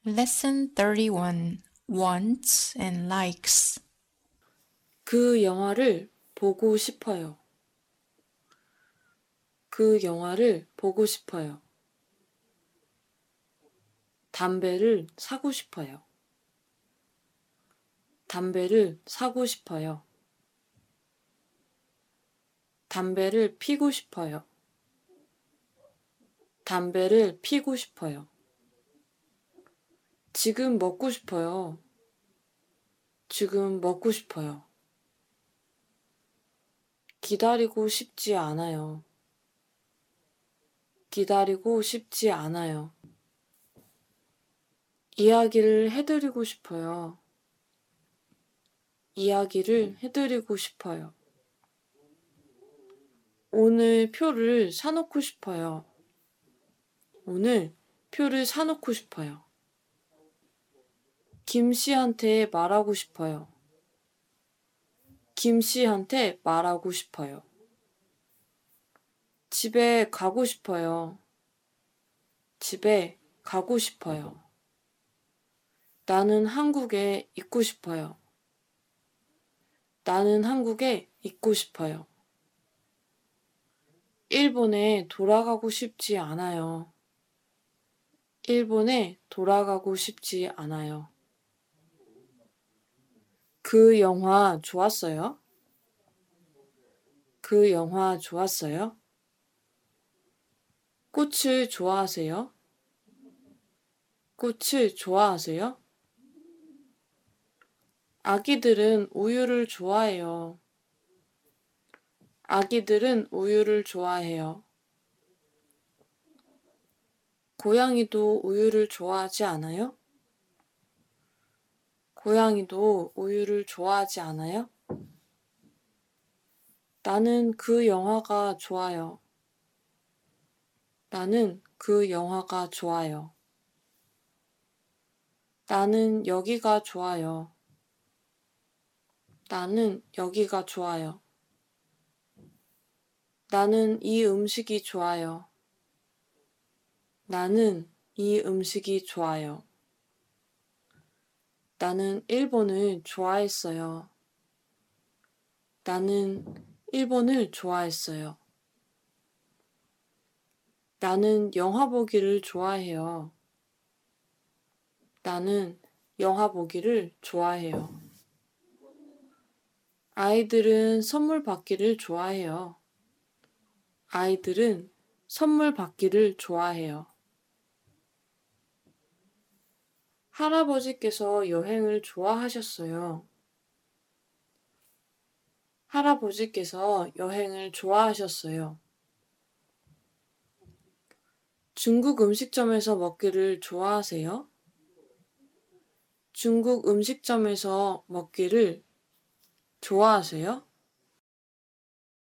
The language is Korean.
Lesson 31 Wants and Likes. 그 영화를 보고 싶어요. 그 영화를 보고 싶어요. 담배를 사고 싶어요. 담배를 사고 싶어요. 담배를 피고 싶어요. 담배를 피고 싶어요. 지금 먹고 싶어요. 지금 먹고 싶어요. 기다리고 싶지 않아요. 기다리고 싶지 않아요. 이야기를 해드리고 싶어요. 이야기를 해드리고 싶어요. 오늘 표를 사놓고 싶어요. 오늘 표를 사놓고 싶어요. 김 씨한테 말하고 싶어요. 김 씨한테 말하고 싶어요. 집에 가고 싶어요. 집에 가고 싶어요. 나는 한국에 있고 싶어요. 나는 한국에 있고 싶어요. 일본에 돌아가고 싶지 않아요. 일본에 돌아가고 싶지 않아요. 그 영화 좋았어요? 그 영화 좋았어요? 꽃을 좋아하세요? 꽃을 좋아하세요? 아기들은 우유를 좋아해요. 아기들은 우유를 좋아해요. 고양이도 우유를 좋아하지 않아요? 고양이도 우유를 좋아하지 않아요? 나는 그 영화가 좋아요. 나는 그 영화가 좋아요. 나는 여기가 좋아요. 나는 여기가 좋아요. 나는 이 음식이 좋아요. 나는 이 음식이 좋아요. 나는 일본을 좋아했어요. 나는 일본을 좋아했어요. 나는 영화 보기를 좋아해요. 나는 영화 보기를 좋아해요. 아이들은 선물 받기를 좋아해요. 아이들은 선물 받기를 좋아해요. 할아버지께서 여행을 좋아하셨어요. 할아버지께서 여행을 좋아하셨어요. 중국 음식점에서 먹기를 좋아하세요? 중국 음식점에서 먹기를 좋아하세요?